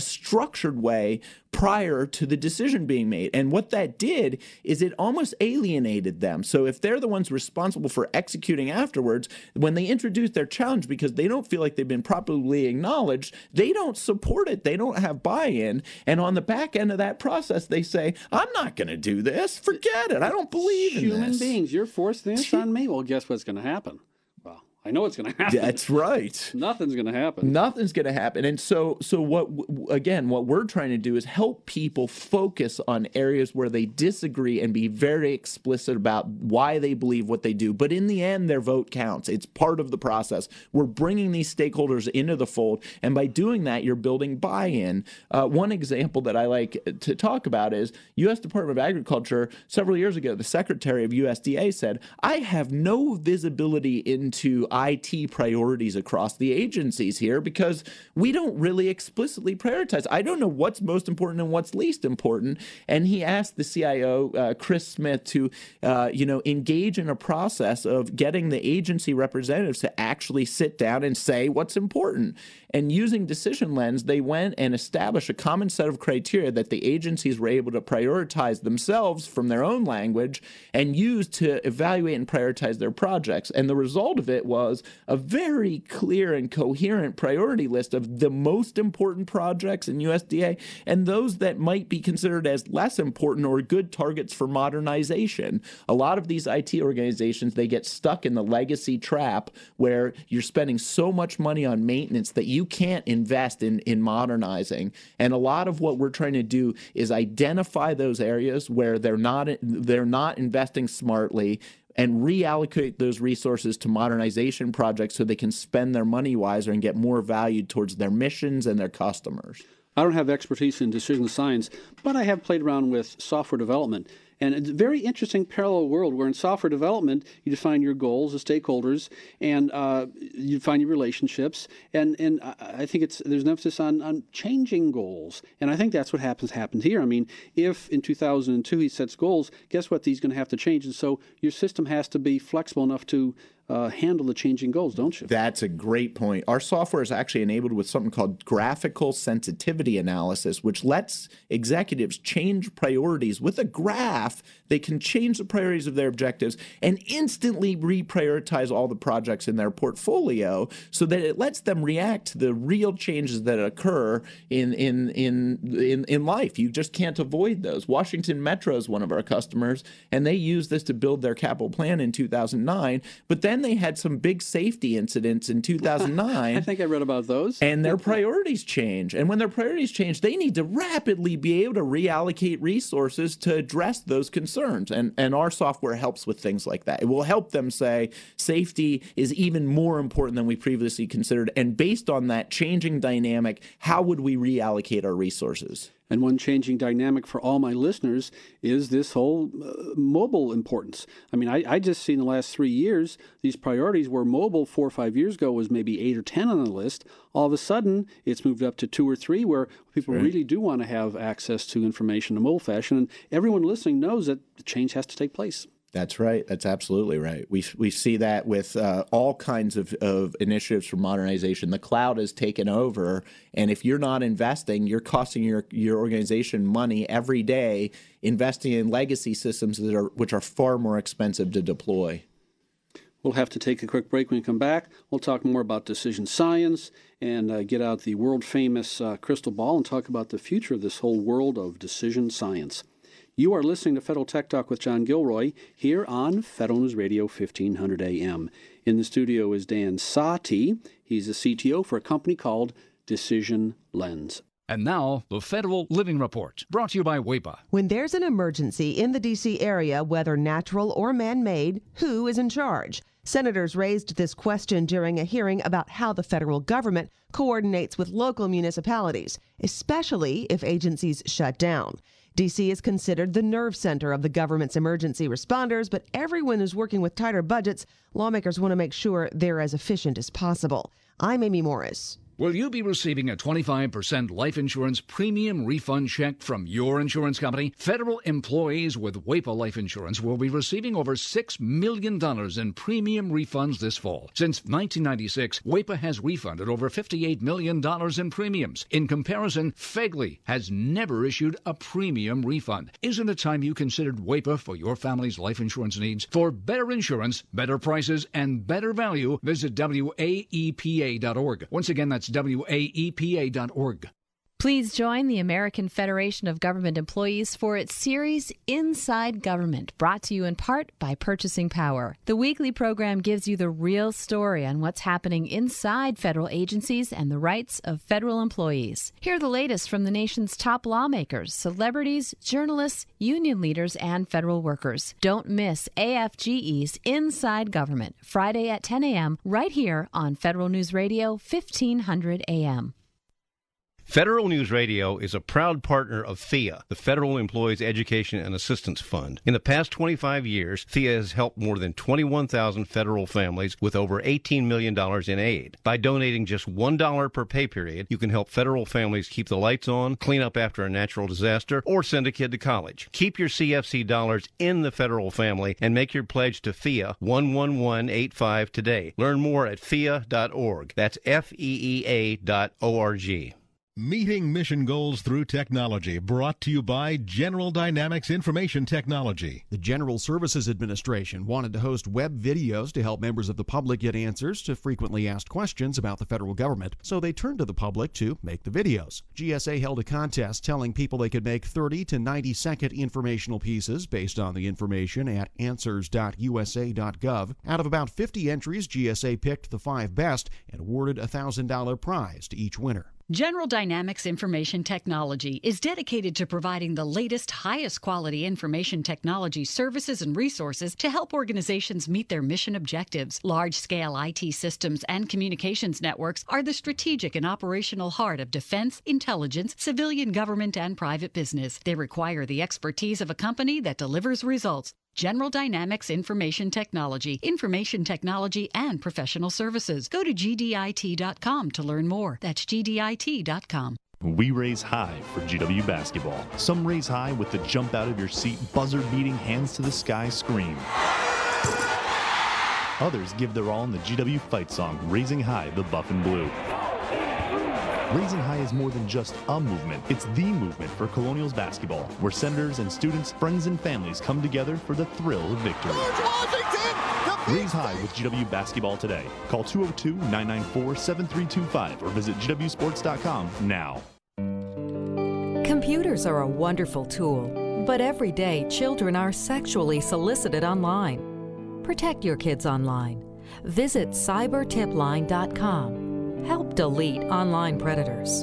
prior to the decision being made. And what that did is it almost alienated them. So if they're the ones responsible for executing afterwards, when they introduce their challenge because they don't feel like they've been properly acknowledged, they don't support it. They don't have buy-in. And on the back end of that process, they say, I'm not going to do this. Forget it. I don't believe in this. Human beings, you're forcing this on me? Well, guess what's going to happen? Well, I know what's going to happen. That's right. Nothing's going to happen. Nothing's going to happen. And so what we're trying to do is help people focus on areas where they disagree and be very explicit about why they believe what they do. But in the end, their vote counts. It's part of the process. We're bringing these stakeholders into the fold. And by doing that, you're building buy-in. One example that I like to talk about is U.S. Department of Agriculture. Several years ago, the Secretary of USDA said, I have no visibility into IT priorities across the agencies here because we don't really explicitly prioritize. I don't know what's most important and what's least important. And he asked the CIO, Chris Smith, to engage in a process of getting the agency representatives to actually sit down and say what's important. And using Decision Lens, they went and established a common set of criteria that the agencies were able to prioritize themselves from their own language and use to evaluate and prioritize their projects. And the result of it was a very clear and coherent priority list of the most important projects in USDA and those that might be considered as less important or good targets for modernization. A lot of these IT organizations, they get stuck in the legacy trap where you're spending so much money on maintenance that you can't invest in modernizing. And a lot of what we're trying to do is identify those areas where they're not investing smartly and reallocate those resources to modernization projects so they can spend their money wiser and get more value towards their missions and their customers. I don't have expertise in decision science, but I have played around with software development. And it's a very interesting parallel world where in software development, you define your goals, the stakeholders, and you define your relationships. And I think there's an emphasis on changing goals. And I think that's what happened here. I mean, if in 2002 he sets goals, guess what? He's going to have to change. And so your system has to be flexible enough to handle the changing goals, don't you? That's a great point. Our software is actually enabled with something called graphical sensitivity analysis, which lets executives change priorities with a graph. They can change the priorities of their objectives and instantly reprioritize all the projects in their portfolio so that it lets them react to the real changes that occur in life. You just can't avoid those. Washington Metro is one of our customers, and they used this to build their capital plan in 2009, but then they had some big safety incidents in 2009. I think I read about those. And their priorities change. And when their priorities change, they need to rapidly be able to reallocate resources to address those concerns. And our software helps with things like that. It will help them say safety is even more important than we previously considered. And based on that changing dynamic, how would we reallocate our resources? And one changing dynamic for all my listeners is this whole mobile importance. I mean, I just see in the last 3 years, these priorities where mobile 4 or 5 years ago was maybe 8 or 10 on the list. All of a sudden, it's moved up to 2 or 3 where people really do want to have access to information in a mobile fashion. And everyone listening knows that the change has to take place. That's right. That's absolutely right. We see that with all kinds of initiatives for modernization. The cloud has taken over, and if you're not investing, you're costing your organization money every day investing in legacy systems which are far more expensive to deploy. We'll have to take a quick break. When we come back, we'll talk more about decision science and get out the world-famous crystal ball and talk about the future of this whole world of decision science. You are listening to Federal Tech Talk with John Gilroy here on Federal News Radio 1500 AM. In the studio is Dan Sati. He's a CTO for a company called Decision Lens. And now, the Federal Living Report, brought to you by WEPA. When there's an emergency in the D.C. area, whether natural or man-made, who is in charge? Senators raised this question during a hearing about how the federal government coordinates with local municipalities, especially if agencies shut down. D.C. is considered the nerve center of the government's emergency responders, but everyone is working with tighter budgets. Lawmakers want to make sure they're as efficient as possible. I'm Amy Morris. Will you be receiving a 25% life insurance premium refund check from your insurance company? Federal employees with WEPA Life Insurance will be receiving over $6 million in premium refunds this fall. Since 1996, WEPA has refunded over $58 million in premiums. In comparison, FEGLI has never issued a premium refund. Isn't it time you considered WEPA for your family's life insurance needs? For better insurance, better prices, and better value, visit WAEPA.org. Once again, that's WAEPA.org. Please join the American Federation of Government Employees for its series Inside Government, brought to you in part by Purchasing Power. The weekly program gives you the real story on what's happening inside federal agencies and the rights of federal employees. Hear the latest from the nation's top lawmakers, celebrities, journalists, union leaders, and federal workers. Don't miss AFGE's Inside Government, Friday at 10 a.m. right here on Federal News Radio 1500 AM. Federal News Radio is a proud partner of FEA, the Federal Employees Education and Assistance Fund. In the past 25 years, FEA has helped more than 21,000 federal families with over $18 million in aid. By donating just $1 per pay period, you can help federal families keep the lights on, clean up after a natural disaster, or send a kid to college. Keep your CFC dollars in the federal family and make your pledge to FEA 11185 today. Learn more at FEA.org. That's FEEA.org. Meeting mission goals through technology, brought to you by General Dynamics Information Technology. The General Services Administration wanted to host web videos to help members of the public get answers to frequently asked questions about the federal government, so they turned to the public to make the videos. GSA held a contest telling people they could make 30 to 90-second informational pieces based on the information at answers.usa.gov. Out of about 50 entries, GSA picked the 5 best and awarded a $1,000 prize to each winner. General Dynamics Information Technology is dedicated to providing the latest, highest quality information technology services and resources to help organizations meet their mission objectives. Large-scale IT systems and communications networks are the strategic and operational heart of defense, intelligence, civilian government, and private business. They require the expertise of a company that delivers results. General Dynamics Information Technology, and professional services. Go to gdit.com to learn more. That's gdit.com. We raise high for GW basketball. Some raise high with the jump out of your seat, buzzer-beating, hands to the sky scream. Others give their all in the GW fight song, Raising High the Buff and Blue. Raising High is more than just a movement. It's the movement for Colonials basketball, where senators and students, friends and families come together for the thrill of victory. Raise High with GW basketball today. Call 202-994-7325 or visit gwsports.com now. Computers are a wonderful tool, but every day children are sexually solicited online. Protect your kids online. Visit cybertipline.com. Help delete online predators.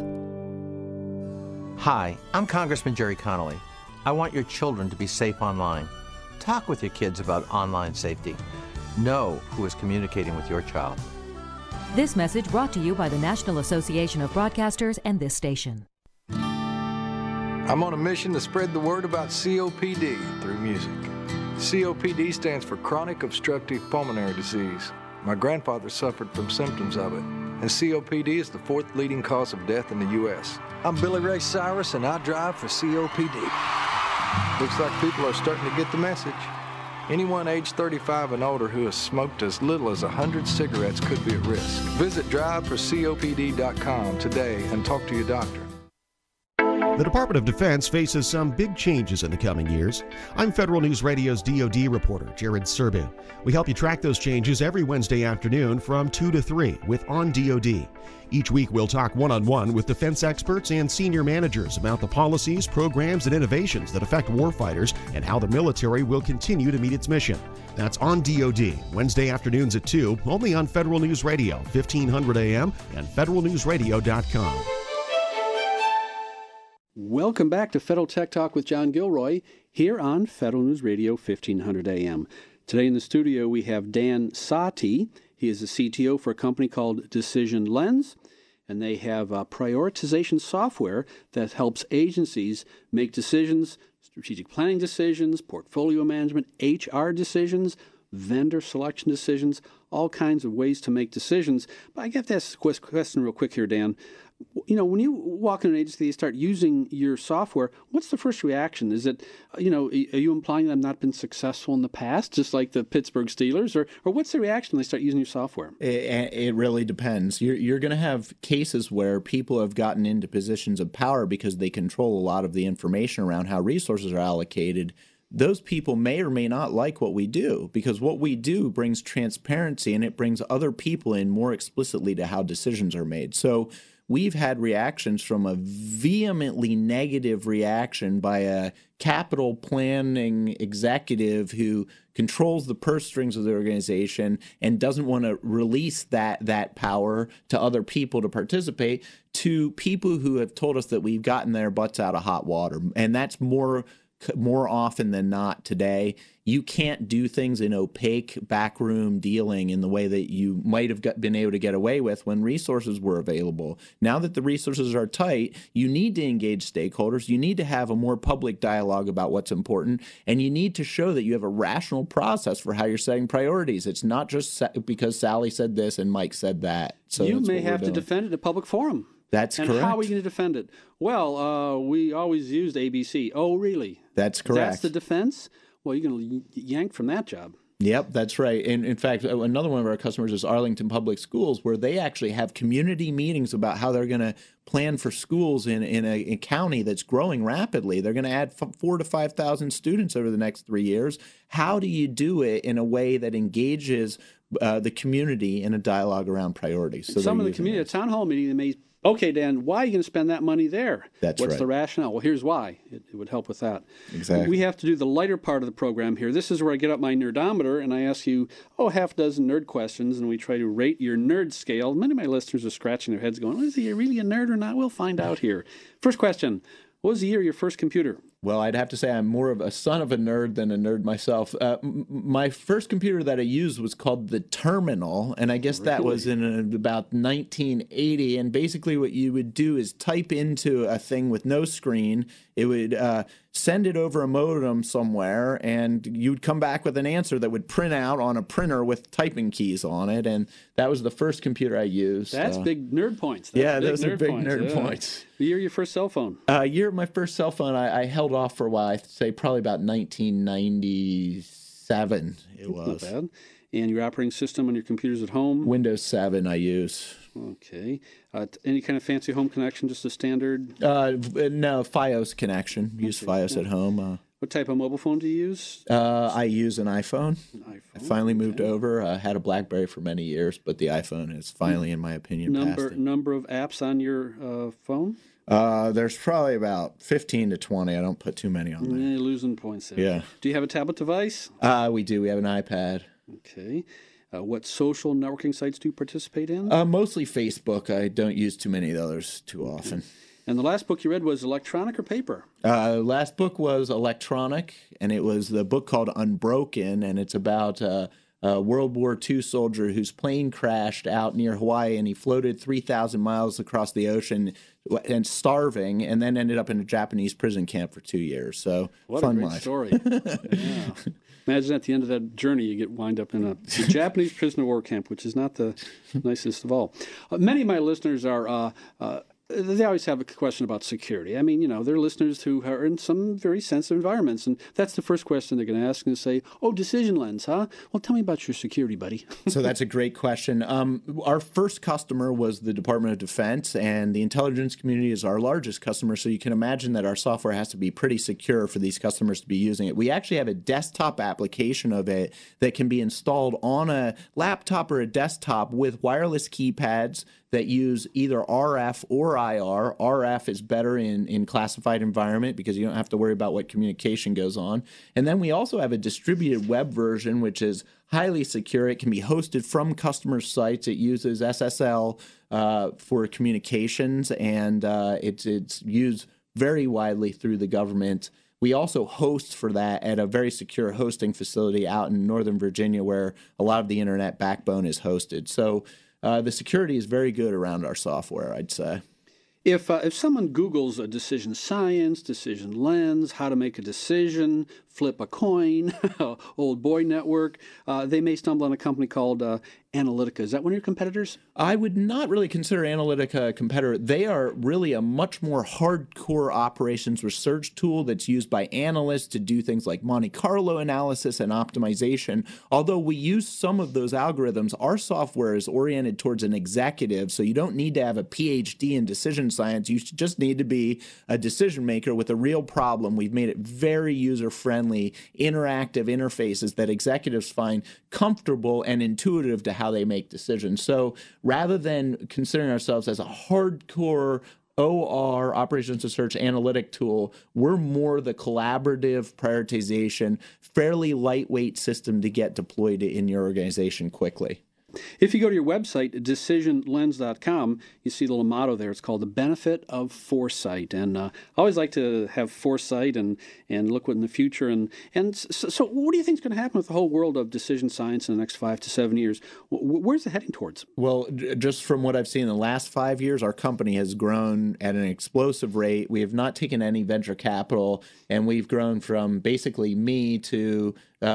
Hi, I'm Congressman Jerry Connolly. I want your children to be safe online. Talk with your kids about online safety. Know who is communicating with your child. This message brought to you by the National Association of Broadcasters and this station. I'm on a mission to spread the word about COPD through music. COPD stands for Chronic Obstructive Pulmonary Disease. My grandfather suffered from symptoms of it, and COPD is the 4th leading cause of death in the U.S. I'm Billy Ray Cyrus, and I drive for COPD. Looks like people are starting to get the message. Anyone age 35 and older who has smoked as little as 100 cigarettes could be at risk. Visit driveforcopd.com today and talk to your doctor. The Department of Defense faces some big changes in the coming years. I'm Federal News Radio's DoD reporter, Jared Serbu. We help you track those changes every Wednesday afternoon from 2 to 3 with On DoD. Each week we'll talk one-on-one with defense experts and senior managers about the policies, programs, and innovations that affect warfighters and how the military will continue to meet its mission. That's On DoD, Wednesday afternoons at 2, only on Federal News Radio, 1500 AM and federalnewsradio.com. Welcome back to Federal Tech Talk with John Gilroy here on Federal News Radio 1500 AM. Today in the studio we have Dan Sati. He is the CTO for a company called Decision Lens, and they have prioritization software that helps agencies make decisions, strategic planning decisions, portfolio management, HR decisions, vendor selection decisions, all kinds of ways to make decisions. But I have to ask a question real quick here, Dan. You know, when you walk in an agency, you start using your software, what's the first reaction? Is it, are you implying that I've not been successful in the past, just like the Pittsburgh Steelers? Or what's the reaction when they start using your software? It really depends. You're going to have cases where people have gotten into positions of power because they control a lot of the information around how resources are allocated. Those people may or may not like what we do, because what we do brings transparency and it brings other people in more explicitly to how decisions are made. So we've had reactions from a vehemently negative reaction by a capital planning executive who controls the purse strings of the organization and doesn't want to release that power to other people to participate, to people who have told us that we've gotten their butts out of hot water. And that's more often than not today. You can't do things in opaque backroom dealing in the way that you might have been able to get away with when resources were available. Now that the resources are tight, you need to engage stakeholders. You need to have a more public dialogue about what's important, and you need to show that you have a rational process for how you're setting priorities. It's not just because Sally said this and Mike said that. So you may have to defend it in a public forum. That's correct. And how are we going to defend it? Well, we always used ABC. Oh, really? That's correct. That's the defense? Well, you're going to yank from that job. Yep, that's right. And in fact, another one of our customers is Arlington Public Schools, where they actually have community meetings about how they're going to plan for schools in a county that's growing rapidly. They're going to add 4,000 to 5,000 students over the next 3 years. How do you do it in a way that engages the community in a dialogue around priorities? So some of the community, at a town hall meeting, they may, okay, Dan, why are you going to spend that money there? What's the rationale? Well, here's why. It would help with that. Exactly. We have to do the lighter part of the program here. This is where I get up my nerdometer and I ask you, half a dozen nerd questions, and we try to rate your nerd scale. Many of my listeners are scratching their heads going, is he really a nerd or not? We'll find out here. First question, what was the year of your first computer? Well, I'd have to say I'm more of a son of a nerd than a nerd myself. My first computer that I used was called the Terminal, and I guess that was in about 1980. And basically what you would do is type into a thing with no screen. It would send it over a modem somewhere, and you'd come back with an answer that would print out on a printer with typing keys on it. And that was the first computer I used. That's big nerd points. Those are big nerd points. The year of your first cell phone? Year of my first cell phone, I held off for a while. I'd say probably about 1997 it was. Not bad. And your operating system on your computers at home? Windows 7 I use. Okay. Any kind of fancy home connection, just a standard? No, FiOS connection. Use FiOS at home. What type of mobile phone do you use? I use an iPhone. I finally moved over. I had a BlackBerry for many years, but the iPhone is finally, in my opinion, number of apps on your phone? There's probably about 15 to 20. I don't put too many on there. You're losing points there. Yeah. Do you have a tablet device? We do. We have an iPad. Okay. What social networking sites do you participate in? Mostly Facebook. I don't use too many of the others too often. And the last book you read was electronic or paper? Last book was electronic, and it was the book called Unbroken, and it's about a World War II soldier whose plane crashed out near Hawaii, and he floated 3,000 miles across the ocean and starving, and then ended up in a Japanese prison camp for 2 years. So what fun a great life. Story. Yeah. Imagine at the end of that journey, you get wind up in a Japanese prisoner war camp, which is not the nicest of all. Many of my listeners are They always have a question about security. I mean, there are listeners who are in some very sensitive environments, and that's the first question they're going to ask and say, "Oh, Decision Lens, huh? Well, tell me about your security, buddy." So that's a great question. Our first customer was the Department of Defense, and the intelligence community is our largest customer, so you can imagine that our software has to be pretty secure for these customers to be using it. We actually have a desktop application of it that can be installed on a laptop or a desktop with wireless keypads that use either RF or IR. RF is better in classified environment because you don't have to worry about what communication goes on. And then we also have a distributed web version, which is highly secure. It can be hosted from customer sites. It uses SSL for communications, and it's used very widely through the government. We also host for that at a very secure hosting facility out in Northern Virginia where a lot of the internet backbone is hosted. So the security is very good around our software, I'd say. If someone Googles a decision science, Decision Lens, how to make a decision, flip a coin, Old Boy Network, they may stumble on a company called Analytica. Is that one of your competitors? I would not really consider Analytica a competitor. They are really a much more hardcore operations research tool that's used by analysts to do things like Monte Carlo analysis and optimization. Although we use some of those algorithms, our software is oriented towards an executive, so you don't need to have a PhD in decision science. You just need to be a decision maker with a real problem. We've made it very user-friendly, interactive interfaces that executives find comfortable and intuitive to how they make decisions. So rather than considering ourselves as a hardcore OR, operations research analytic tool, we're more the collaborative prioritization, fairly lightweight system to get deployed in your organization quickly. If you go to your website, decisionlens.com, you see the little motto there. It's called the benefit of foresight. And I always like to have foresight and look in the future. And so what do you think is going to happen with the whole world of decision science in the next 5 to 7 years? Where's it heading towards? Well, just from what I've seen in the last 5 years, our company has grown at an explosive rate. We have not taken any venture capital, and we've grown from basically me to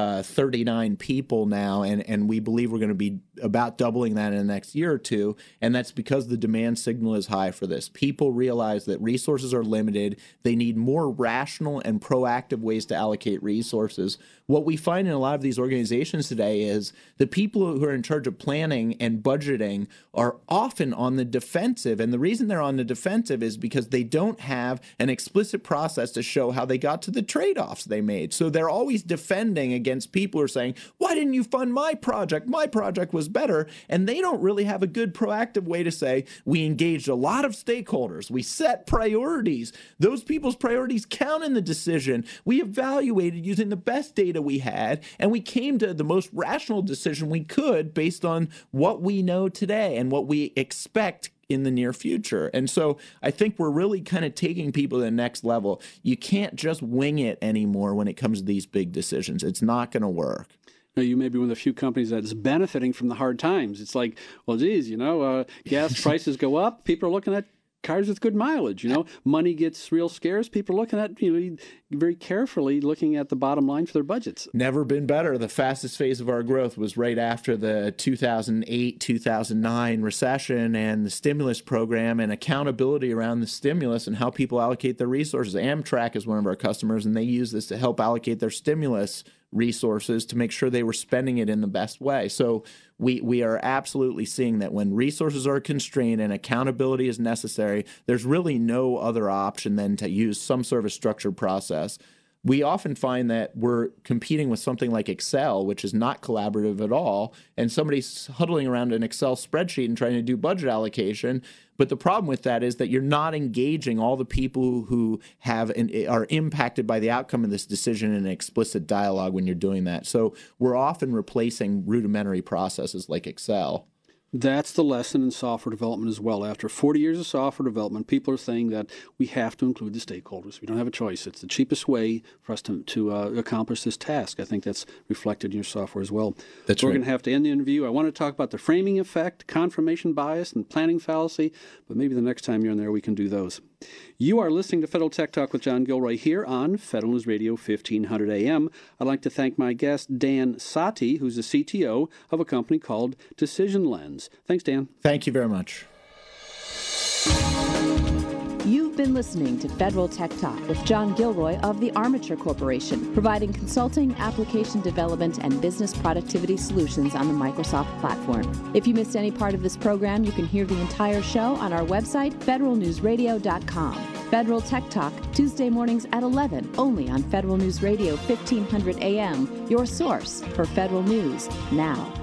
39 people now, and we believe we're going to be about doubling that in the next year or two, and that's because the demand signal is high for this. People realize that resources are limited. They need more rational and proactive ways to allocate resources. What we find in a lot of these organizations today is the people who are in charge of planning and budgeting are often on the defensive, and the reason they're on the defensive is because they don't have an explicit process to show how they got to the trade-offs they made. So they're always defending against people who are saying, why didn't you fund my project? My project was better. And they don't really have a good proactive way to say, we engaged a lot of stakeholders. We set priorities. Those people's priorities count in the decision. We evaluated using the best data we had, and we came to the most rational decision we could based on what we know today and what we expect in the near future. And so I think we're really kind of taking people to the next level. You can't just wing it anymore when it comes to these big decisions. It's not going to work. Now, you may be one of the few companies that is benefiting from the hard times. It's like, well, geez, gas prices go up. People are looking at cars with good mileage. Money gets real scarce. People are looking at, very carefully looking at the bottom line for their budgets. Never been better. The fastest phase of our growth was right after the 2008, 2009 recession and the stimulus program and accountability around the stimulus and how people allocate their resources. Amtrak is one of our customers, and they use this to help allocate their stimulus resources to make sure they were spending it in the best way. So we are absolutely seeing that when resources are constrained and accountability is necessary, there's really no other option than to use some sort of structured process. We often find that we're competing with something like Excel, which is not collaborative at all, and somebody's huddling around an Excel spreadsheet and trying to do budget allocation. But the problem with that is that you're not engaging all the people who are impacted by the outcome of this decision in an explicit dialogue when you're doing that. So we're often replacing rudimentary processes like Excel. That's the lesson in software development as well. After 40 years of software development, people are saying that we have to include the stakeholders. We don't have a choice. It's the cheapest way for us to accomplish this task. I think that's reflected in your software as well. That's We're right. going to have to end the interview. I want to talk about the framing effect, confirmation bias, and planning fallacy, but maybe the next time you're in there we can do those. You are listening to Federal Tech Talk with John Gilroy here on Federal News Radio 1500 AM. I'd like to thank my guest, Dan Sati, who's the CTO of a company called Decision Lens. Thanks, Dan. Thank you very much. You've been listening to Federal Tech Talk with John Gilroy of the Armature Corporation, providing consulting, application development, and business productivity solutions on the Microsoft platform. If you missed any part of this program, you can hear the entire show on our website, federalnewsradio.com. Federal Tech Talk, Tuesday mornings at 11, only on Federal News Radio 1500 AM, your source for federal news now.